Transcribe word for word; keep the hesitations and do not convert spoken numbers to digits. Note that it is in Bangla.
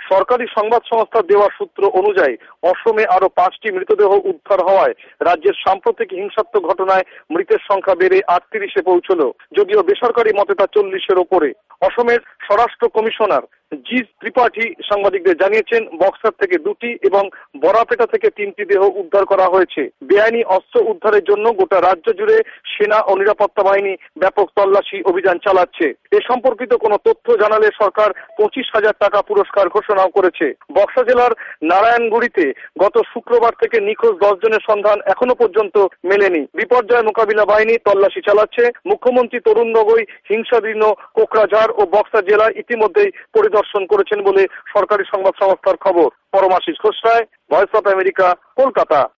সরকারি সংবাদ সংস্থার দেওয়া সূত্র অনুযায়ী অসমে আরো পাঁচটি মৃতদেহ উদ্ধার হওয়ায় রাজ্যের সাম্প্রতিক হিংসাত্মক ঘটনায় মৃতের সংখ্যা বেড়ে আটত্রিশে পৌঁছল, যদিও বেসরকারি মতে তা চল্লিশের ওপরে। অসমের স্বরাষ্ট্র কমিশনার জি ত্রিপাঠী সাংবাদিকদের জানিয়েছেন, বক্সার থেকে দুটি এবং বরাপেটা থেকে তিনটি দেহ উদ্ধার করা হয়েছে। বেআইনি অস্ত্র উদ্ধারের জন্য গোটা রাজ্য জুড়ে সেনা ও নিরাপত্তা বাহিনী ব্যাপক তল্লাশি অভিযান চালাচ্ছে। এ সম্পর্কিত কোনো তথ্য জানালে সরকার পঁচিশ হাজার টাকা পুরস্কার ঘোষণাও করেছে। বক্সা জেলার নারায়ণগুড়িতে গত শুক্রবার থেকে নিখোঁজ দশ জনের সন্ধান এখনো পর্যন্ত মেলেনি। বিপর্যয় মোকাবিলা বাহিনী তল্লাশি চালাচ্ছে। মুখ্যমন্ত্রী তরুণ গগৈ হিংসাদীর্ণ কোকরাঝাড় ও বক্সা জেলায় ইতিমধ্যেই পরিদর্শন করেছেন বলে সরকারি সংবাদ সংস্থার খবর। Paramashis Ghosh Roy, Voice of America, Kolkata.